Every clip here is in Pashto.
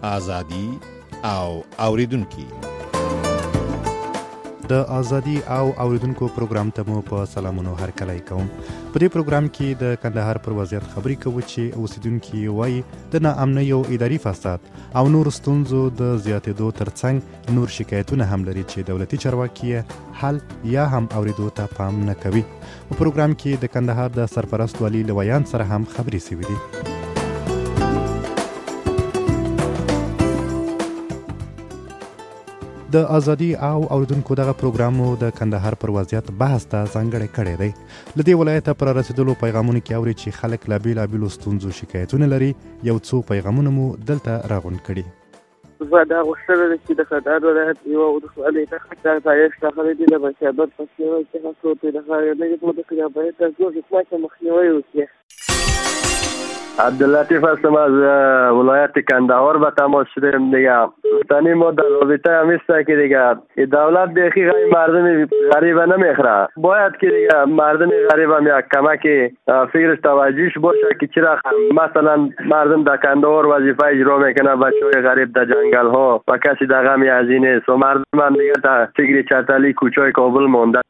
ازادي او اوریدونکو. د ازادي او اوریدونکو پروګرام ته مو په سلامونو هرکلی کوم. په دې پروګرام کې د کندهار پر وضعیت خبرې کوو چې اوسیدونکي وایي د ناامنیو اداري فساد او نور ستونزو د زیاتېدو ترڅنګ نور شکایتونه هم لري چې دولتي چارواکي حل یا هم اوریدو ته پام نه کوي. په پروګرام کې د کندهار د سرپرست والي له ویان سره هم خبرې شوې دي. د ازادي او اوریدونکو دغه پروګرامو د کندهار پر وضعیت بحث ته ځانګړی کړی دی. له دې ولایته پر رسیدلو پیغامونو کې اوري چې خلک له بېلابېلو ستونزو شکایتونه لري. یو څو پیغامونه مو دلته راغونډ کړي. زه دا غوښتنه ده چې د کندهار ولایت یوه ولسوالۍ ته خطر پایښت راغلی دی. د بشابت په سیمه کې هڅو پرې د ښاریانۍ په دغه باید تر څو حکومت مخنیوی وکړي. عبداللطیف هستم از ولایت کندهار به تماس شدیم دیگه. تانی ما در رابطه هم است که دیگه دولت بیخی مردم غریب نمیخوره. باید که دیگه مردم غریب هم یک کمک فکرش توجهش باشه که چرا مثلا مردم در کندهار وظیفه اجرا میکنه، بچهای غریب در جنگل ها و کسی در غمی از این است و مردم هم دیگه در فکر چتلی کوچای کابل مانده.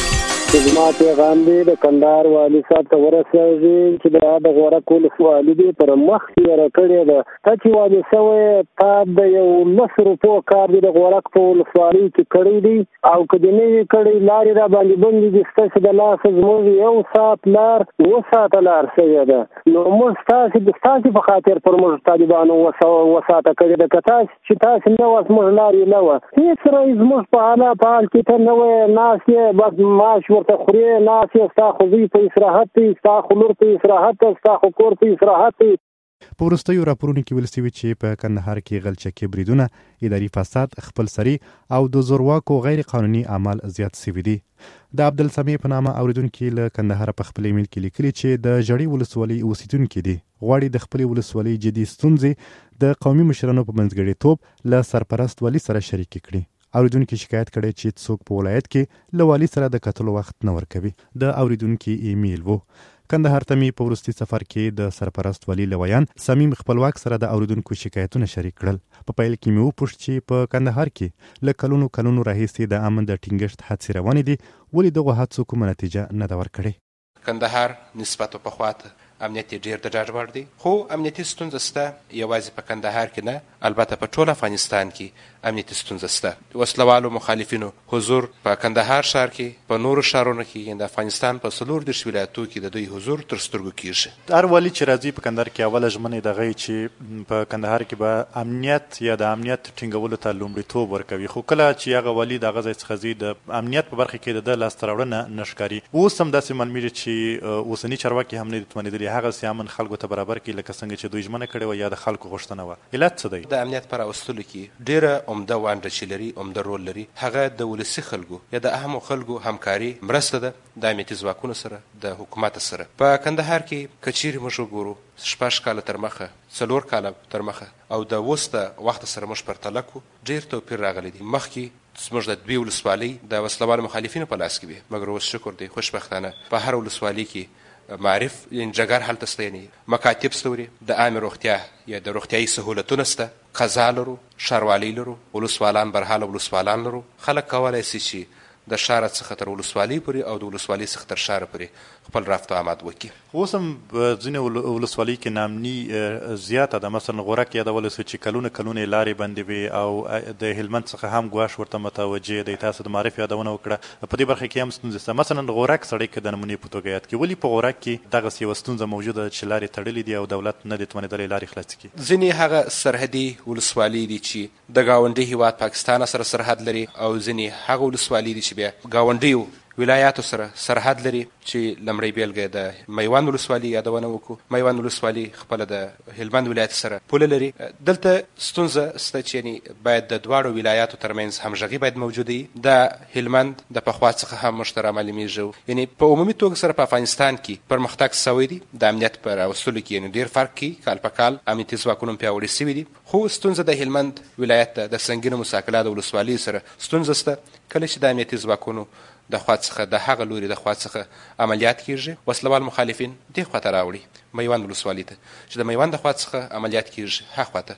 زما پیغام دی د کندهار والي صاحب ته ورسېږي چې د غورک ولسوالي دی پر مخ تېره کړې ده. ته چې والي شوی تا د یو 10 روپو کار دی د غورک په ولسوالۍ کې کړی دی او که دې نه وي کړی لارې را باندې بندې دي. ستاسې د لاسه زموږ 1 ساعت لار 2 ساعته لار شوې ده. نو موږ ستاسې په خاطر پر موږ طالبانو 2 ساعته کړې ده. که چې تاسې نه وه زموږ لارې نه وه هېڅ رئیس زموږ په حال کې ته نه وی ناست یې بس معاش ورته خوري ناست یې ستا خو زوی په استراحت دی، ستا خو لور په استراحت دی، ستا خو کور په استراحت دی. په وروستیو راپورونو کې ویل شوي چې په کندهار کې غلچکي بریدونه، اداري فساد، خپلسري او د زورواکو غیر قانوني اعمال زیات شوي دي. د عبدالسمیع په نامه اوریدونکي له کندهار په خپل ایمیل کې لیکلي چې د ژړۍ ولسوالۍ اوسیدونکي دي غواړي د خپلې ولسوالۍ جدي ستونزې د قومي مشرانو په منځګړیتوب له سرپرست والي سره شریکې کړي. اوریدونکي شکایت کړی چې څوک په ولایت کې له والي سره د کتلو وخت نه ورکوي. د اوریدونکي ایمیل وو. کندهار ته مې په وروستي سفر کې د سرپرست والي له ویان صمیم خپلواک سره د اوریدونکو شکایتونه شریک کړل. په پیل کې مې وپوښت چې په کندهار کې له کلونو راهیسې د امن د ټینګښت هڅې روانې دي، ولې دغو هڅو کومه نتیجه نه ده ورکړې؟ کندهار نسبت پخواته امنیت ډیر د ډاډ وړ دی، خو امنیتي ستونزه شته. یوازې په کندهار کې نه، البته په ټول افغانستان کې امنیتي ستونزه شته. وسلوالو مخالفینو حضور په کندهار ښار کې، په نورو ښارونو کې، د افغانستان په 34 ولایتو کې د دوی حضور تر سترګو کېږي. هر والي چې راځي په کندهار کې اوله ژمنه دغه چې په کندهار کې به امنیت یا د امنیت ټینګولو ته لومړیتوب ورکوي، خو کله چې هغه والي دغه ځای څخه ځي د امنیت په برخه کې د لاسته راوړنه نه ښکاري. اوس هم داسې معلومیږي چې اوسني چارواکي هم نه دي توانېدلي هغه سیامن خلکو ته برابر کړي لکه څنګه چې دوی ژمنه کړې وه یا د خلکو غوښتنه وه. علت څه دی؟ د امنیت په راوستلو کې ډېره عمده ونډه چې لري، عمده رول لري، هغه د ولسي خلکو یا د اهمو خلکو همکاري مرسته ده د امنیتي ځواکونو سره، د حکومت سره. په کندهار کې که چیرې موږ وګورو 6 کاله تر مخه، 4 کاله تر مخه او د اوس د وخت سره موږ پرتله کړو، ډېر توپیر راغلی دی. مخکې زموږ د 2 ولسوالۍ د وسلوالو مخالفینو په لاس کې وي، مګر اوس شکر دی خوشبختانه په هر ولسوالۍ کې معرف یعنې جګر هلته شته، یعنې مکاتب شته، د عامې روغتیا یا د روغتیایي سهولتونه شته، قضا لرو، ښاروالۍ لرو، ولسوالان برحاله ولسوالان لرو. خلک کولی شي چې د ښاره څخه تر ولسوالۍ پورې او د ولسوالۍ څخه تر ښاره پورې خپل رفت و آمد وکړي. اوس هم ځینې ولسوالۍ کې ناامني زیاته ده. مثلا غورک یادولی شو چې کلونه لارې بندې وي او د هلمند څخه هم ګواښ ورته متوجه دی. تاسو د معرف یادونه وکړه، په دې برخه کې هم ستونزې شته. مثلا غورک سړی که د نمونې په توګه یاد کړي، ولې په غورک کې دغسې یوه ستونزه موجوده ده چې لارې تړلې دي او دولت نه دی توانېدلی لارې خلاصې کړي؟ ځینې هغه سرحدي ولسوالۍ دي چې د ګاونډي هېواد پاکستان سره سرحد لري، او ځینې هغه ولسوالۍ دي چې بیا ګاونډیو ولایاتو سره سرحد لري، چې لمړی بیلګه د میوند ولسوالۍ یادونه وکړو. میوند ولسوالۍ خپله د هلمند ولایت سره پوله لري. دلته ستونزه شته چې یعنې باید د دواړو ولایاتو ترمنځ همغږي باید موجوده وي. د هلمند د پخوا څخه هم موږ ته رامعلومېږي، یعنې په عمومي توګه سره په افغانستان کې پرمختګ شوی دی د امنیت په راوستلو کې، یعنې ډېر فرق کوي. کال په کال امنیتي ځواکونه پیاوړي شوي دي، خو ستونزه د هلمند ولایت د سنګینو مساکله د ولسوالیو سره ستونزه شته. کله چې د امنیتي ځواکونو د خوا څخه د هغه لوري د خوا څخه عملیات کیږي، وسلوال مخالفین دې خواته راوړي میوند ولسوالۍ ته، چې د میوند د خوا څخه عملیات کیږي هغه خواته،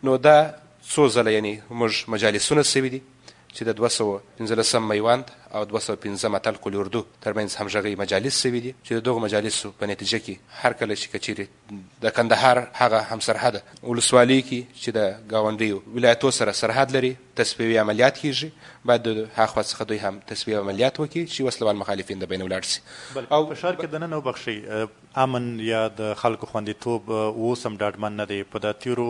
نو دا څو ځله یعنی موږ مجالسونه سوي دي چې د 215 میوند او 215 اتل قول اردو ترمنځ همغږي مجالس سوي دي چې د دغو مجالسو په نتیجه کې هر کله چې کچېرې د کندهار هغه همسرحده ولسوالۍ کې چې د ګاونډیو ولایتو سره سرحد لري تصفیوي عملیات کیږي باید د هاخوا څخه دوی هم تصفیوي عملیات وکړي چې وسلوال مخالفین د بین ولاړ سي او په ښار کې دننه وبخښئ امن یا د خلکو خوندیتوب اوس هم ډاډمن نه دی په دا تېرو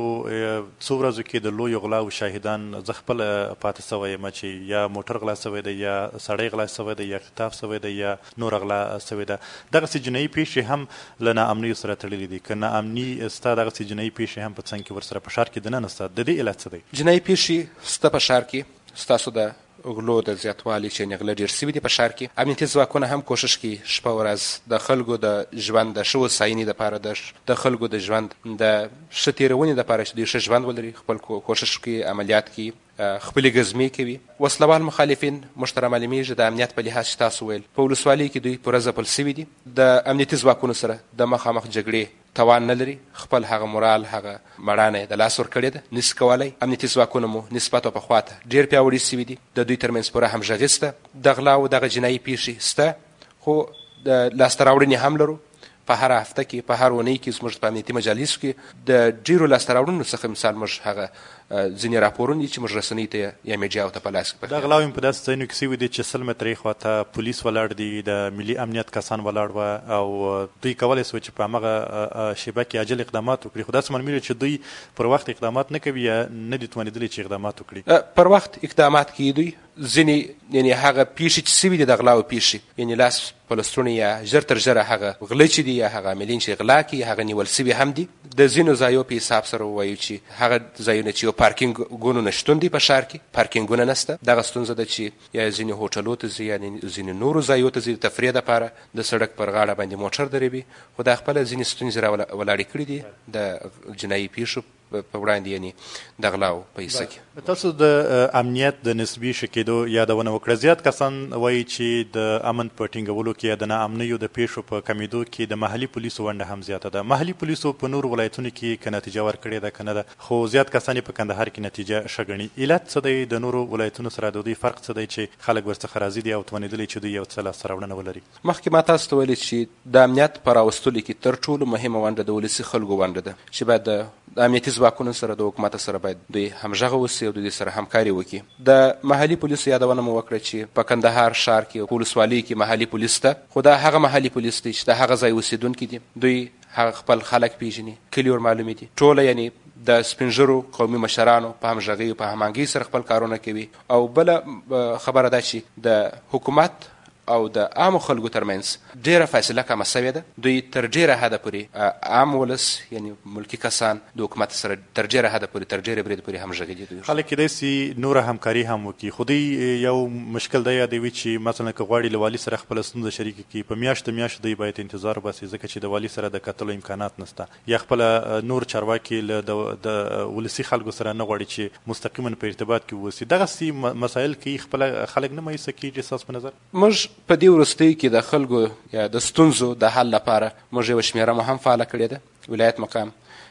څو ورځو کې د لویو غلاو شاهدان زه خپله پاتې سوی یم چې یا موټر غلا سوی دی یا سړی غلا سوی دی یا اختطاف سوی دی یا نور غلا سوی ده دغسې جنایي پیښې هم له ناامنیو سره تړلي دي که ناامني ستا دغسې جنایي پیښې هم په څنګ کې ورسره په ښار کې دننه سته د دې علت څه دی جنایي پیښې سته په ښار کې ستاسو د غلو د زیاتوالي چې یعنې غله ډېر سوي دي په ښار کې امنیتي ځواکونه هم کوښښ کوي شپه ورځ د خلکو د ژوند د ښه هوساینې دپاره د خلکو د ژوند د ښه تېرونې دپاره چې دوی ښه ژوند ولري خپل کوښښ کوي عملیات کوي خپلې ګزمې کوي وسلوال مخالفین موږ ته رامعلومېږي د امنیت په لحاظ چې تاسو ویل په ولسوالۍ کې دوی پوره ځپل سوي دي د امنیتي ځواکونو سره د مخامخ جګړې توان نه لري خپل هغه مورال هغه مړانه یې د لاس ورکړې ده نسي کولی امنیتي ځواکونه مو نسبت په خواته ډېر پیاوړي سوي دي د دوی ترمنځ پوره همغږي سته د غلاو دغه جنایي پیښې سته خو د لاسته راوړنې هم لرو په هر هفته کې په هر اونۍ کې زموږ په امنیتي مجالسو کې د ډېرو لاسته راوړنو څخه مثال موږ هغه ځینې راپورونه دي چې موږ رسنیو ته یا میډیاو ته په لاس کې دا غلاوې په داسې ځایونو کې سوي دي چې 100 مترې خواته پولیس ولاړ دي د ملي امنیت کسان ولاړ وه او دوی کولی سوه چې په همغه شیبه کې عاجل اقدامات وکړي خو داسې معلومېږي چې دوی پر وخت اقدامات نه کوي یا نه دي توانېدلي چې اقدامات وکړي پر وخت اقدامات کوي دوی ځینې یعنې هغه پیښې چې سوي دي د غلاو پیښې یعنې لاس په لستوڼي یا ژر تر ژره هغه غله چې دي یا هغه عاملین چې غلا کوي هغه نیول سوي هم دي د ځینو ځایو په حساب سره ووایو چې هغه ځایونه چې یو پارکینګونو نشتون دی په ښار کې پارکینګونه نسته دغه ستونزه ده چې یا ځینې هوټلو ته ځي یا ځینې نورو ځایو ته ځي د تفریح دپاره د سړک پر غاړه باندې موټر دروي خو دا خپله ځینې ستونزې راولاړې کړي دي د جنایي پیښو په وړاندې یعنې د غلاو په حصه کې تاسو د امنیت د نسبي ښه کېدو یادونه وکړه زیات کسان وایي چې د امن په ټینګولو کې یا د ناامنیو د پیښو په کمیدو کې د محلي پولیسو ونډه هم زیاته ده محلي پولیسو په نورو ولایتونو کې که نتیجه ورکړې ده که نه ده خو زیات کسان په کندهار کې نتیجه ښه ګڼي علت څه دی د نورو ولایتونو سره د دوی فرق څه دی چې خلک ورڅخه راضي دي او توانېدلي چې دوی یو څه لاسته راوړنه ولري مخکې ما تاسو ته ویلي چې د امنیت په راوستلو کې تر ټولو مهمه ونډه د ولسي خلکو ونډه ده چې باید د امنیتي ځواکونو سره د حکومت سره باید دوی همغږه اوسي او دوی سره همکاري وکړي د محلي پولیسو یادونه مو وکړه چې په کندهار ښار کې په ولسوالۍ کې محلي پولیس ته خو دا هغه محلي پولیس دی چې د هغه ځای اوسېدونکي دي دوی هغه خپل خلک پیژني کلي ورمعلومې دي ټوله یعنې د سپین ژیرو قومي مشرانو په همغږۍ په هماهنګۍ سره خپل کارونه کوي او بله خبره ده چې د حکومت او د عامو خلکو ترمنځ ډېره فاصله کمه سوې ده دوی تر ډېره حده پورې عام ولس یعنې ملکي کسان د حکومت سره تر ډېره حده پورې تر ډېرې برید پورې همغږي دي خلک کیدای سي نوره همکاري هم وکړي خو دوی یو مشکل دا یادوي چې مثلا که غواړي له والي سره خپله ستونزه شریکه کړي په میاشتو دوی باید انتظار وباسي ځکه چې د والي سره د کتلو امکانات نسته یا خپله نور چارواکي له د ولسي خلکو سره نه غواړي چې مستقیما په ارتباط کې واوسي دغسې مسایل کې خپله خلک نه مایوسه کېږي ستاسو په نظر موږ په دې وروستیو کې د خلکو یا د ستونزو د حل لپاره موږ یوه شمېره مو هم فعاله کړې ده ولایت مقام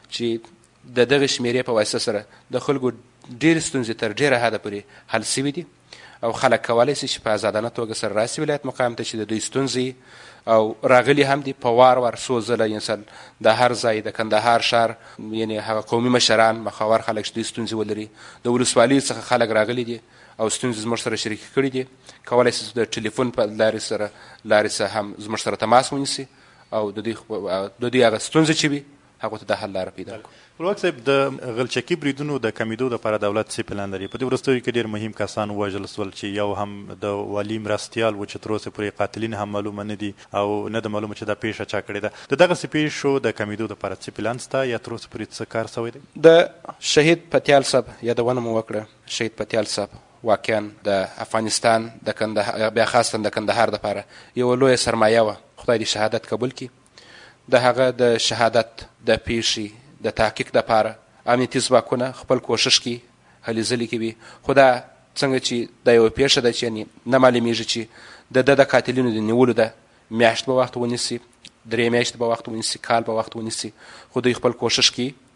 چې د دغې شمېرې په واسطه سره د خلکو ډېرې ستونزې تر ډېره حده پورې حل سوي دي او خلک کولی شي چې په ازادانه توګه سره راسي ولایت مقام ته چې د دوی ستونزې او راغلي هم دي په وار څو ځله انسان د هر ځای د کندهار ښار یعنې هغه قومي مشران مخاور خلک چې دوی ستونزې ولري د ولسوالیو څخه خلک راغلي دي او ستونزې زموږ سره شریکې کړي دي کولی شي د ټلیفون په لارې سره هم زموږ سره تماس ونیسي او د دوی هغه ستونزې چې وي هغو ته د حل لاره پیدا کړو خپلواک صاحب د غلچکي بریدونو د کمیدو دپاره دولت څه پلان لري په دې وروستیو کې ډېر مهم کسان ووژل سول چې یو هم د والي مرستیال و چې تر اوسه پورې قاتلین هم معلومه نه دي او نه ده معلومه چې دا پیښه چا کړې ده د دغسې پیښو د کمیدو دپاره څه پلان شته یا تر اوسه پورې څه کار سوی دی د شهید پتیال صاحب یادونه مو وکړه شهید پتیال صاحب واقعا د افغانستان د کندهار بیا خاصتا د کندهار دپاره یوه لویه سرمایه وه خدای دې شهادت قبول کړي د هغه د شهادت د پیښې د تحقیق دپاره امنیتي ځواکونه خپل کوښښ کوي هلې ځلې کوي خو دا څنګه چې دا یوه پیښه ده چې یعنې نه معلومېږي چې د قاتلینو د نیولو ده میاشت به وخت ونیسي 3 میاشتې به وخت ونیسي کال به وخت ونیسي خو دوی خپل کوښښ کوي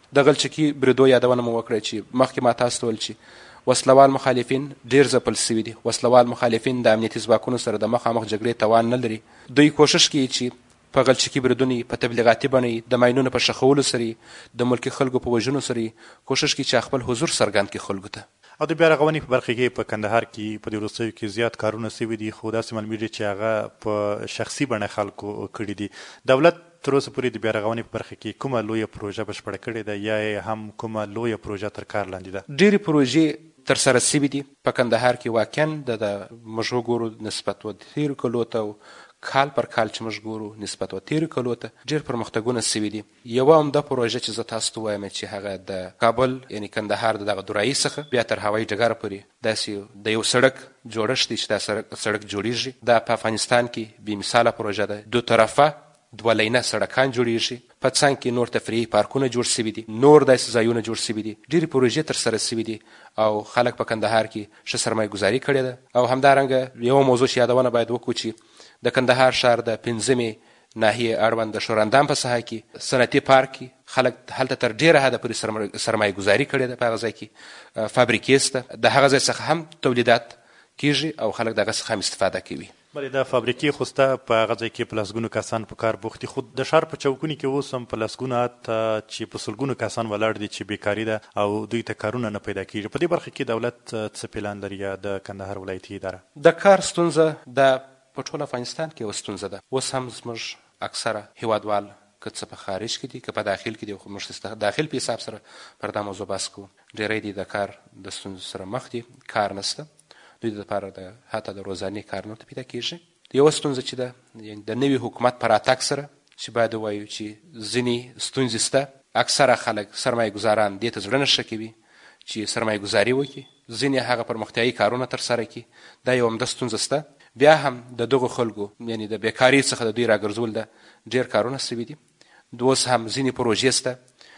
د غلچکي بریدو یادونه مو وکړه چې مخکې ما تاسو ته ویل چې وسلوال مخالفین ډېر ځپل سوي دي. وسلوال مخالفین د امنیتي ځواکونو سره د مخامخ جګړې توان نه لري. دوی کوشش کوي چې په غلچکي بریدونو په تبلیغاتي بڼه د ماینونو په شخولو سره د ملکي خلکو په وژنو سره کوشش کوي چې خپل حضور څرګند کړي خلکو ته. او د بیا رغونې په برخه کې په کندهار کې په دې وروستیو کې زیات کارونه سوي دي، خو داسې معلومیږي چې هغه په شخصي بڼه خلکو کړي دي. دولت تر اوسه پورې د بیا رغونې په برخه کې کومه لویه پروژه بشپړه کړې ده یا هم کومه لویه پروژه تر کار لاندې ده؟ ډېرې پروژې تر سره سوي دي په کندهار کې. واقعا د موږ وګورو نسبت و تېرو کلو ته کال پر کال چې موږ ګورو نسبت و تېرو کلو ته ډېر پرمختګونه سوي دي. یوه همدا پروژه چې زه تاسو ته وایم چې هغه د کابل یعنې کندهار د دغه دورایي څخه بیا تر هوایي ډګره پورې داسې د یو سړک جوړښت دی چې دا سړک جوړیږي. دا په افغانستان کې بې مثاله پروژه ده. دو طرفه دوه لینه سړکان جوړیږي. په څنګ کې نور تفریحي پارکونه جوړ سوي دي، نور داسې ځایونه جوړ سوي دي. ډېرې پروژې تر سره سوي دي او خلک په کندهار کې ښه سرمایه ګزاري کړې ده. او همدارنګه یوه موضوع چې یادونه باید وکړو چې د کندهار ښار د 5مې ناحیې اړوند د شوراندام په ساحه کې صنعتي پارک کې خلک هلته تر ډېره حده پورې سرمایه ګزاري کړې ده. په هغه ځای کې فابریکې شته، د هغه ځای څخه هم تولیدات کیږي او خلک دغه څخه هم استفاده کوي. بلې د فابریکې خو سته په هغه ځای کې په لسګونو کسان په کار بوخت دي، خو د ښار په چوکونو کې اوس هم په لسګونو چې په سلګونو کسان ولاړ دي چې بیکاري ده او دوی ته کارونه نه پیدا کېږي. په دې برخه کې دولت څه پلان لري یا د کندهار ولایتي اداره؟ د کار ستونزه د په ټول افغانستان کې یوه ستونزه ده. اوس هم زموږ اکثره هیوادوال که څه په خارج کې دي که په داخل کې دي، خو موږ داخل په حساب سره پر دا موضوع بحث کوو. ډېری دي د کار د ستونزو سره مخ دي، کار نشته. دوی دپاره د حتی د روزانې کار نه ورته پیدا کېږي. یوه ستونزه چې ده د نوي حکومت په راتګ سره چې باید ووایو چې ځینې ستونزې شته. اکثره خلک سرمایه ګزاران دې ته زړه نه ښه کوي چې سرمایه ګزاري وکړي، ځینې هغه پرمختیایي کارونه ترسره کړي. دا یوه عمده ستونزه شته. بیا هم د دغو خلکو یعنی د بیکاري څخه د دوی راګرځول ده ډېر کارونه سوي دي. اوس هم ځینې پروژې شته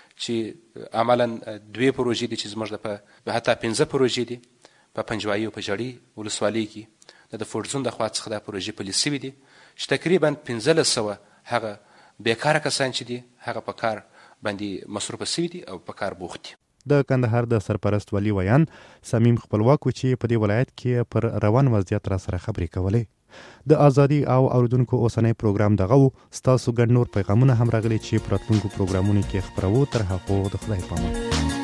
چې عملا 2 پروژې دي چې زموږ د حتی 15 پروژې دي په پنجوایي او په ژړۍ ولسوالۍ کې د فورډزون د خوا څخه دا پروژې پلي سوي دي چې تقریبا 1500 هغه بیکاره کسان چې دي هغه په کار باندې مصروفه سوي دي او په کار بوخت دي. د کندهار د سرپرست ولی ویان صمیم خپلواک و چې په دې ولایت کې پر روان وضعیت را سره خبرې کولې. د ازادي او اوریدونکو اوسنی پروګرام دغه و. ستاسو ګډ نور پیغامونه هم راغلي چې په راتلونکو پروګرامونو کې خپروو. تر هغو د خدای پامان.